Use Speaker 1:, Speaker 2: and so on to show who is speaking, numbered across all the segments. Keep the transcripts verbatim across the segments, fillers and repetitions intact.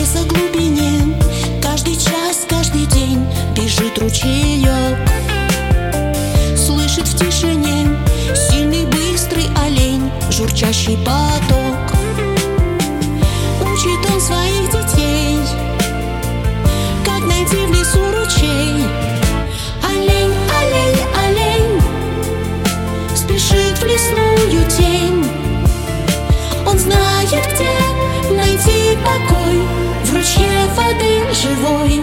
Speaker 1: леса глубине каждый час, каждый день бежит ручеек. Слышит в тишине сильный быстрый олень журчащий поток. Учит он своих детей, как найти в лесу ручей. Олень, олень, олень спешит в лесную тень. Он знает, где найти покой в ручье воды живой.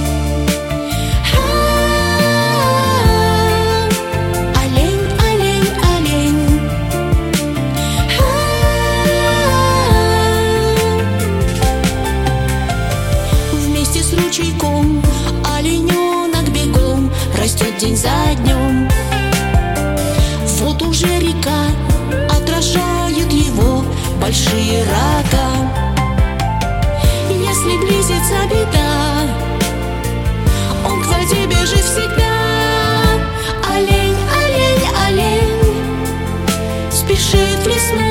Speaker 1: Олень, олень, олень. Вместе с ручейком олененок бегом растет день за днем. Вот уже река отражает его большие рога. Если близится беда, он к воде бежит всегда. Олень, олень, олень спешит в лесной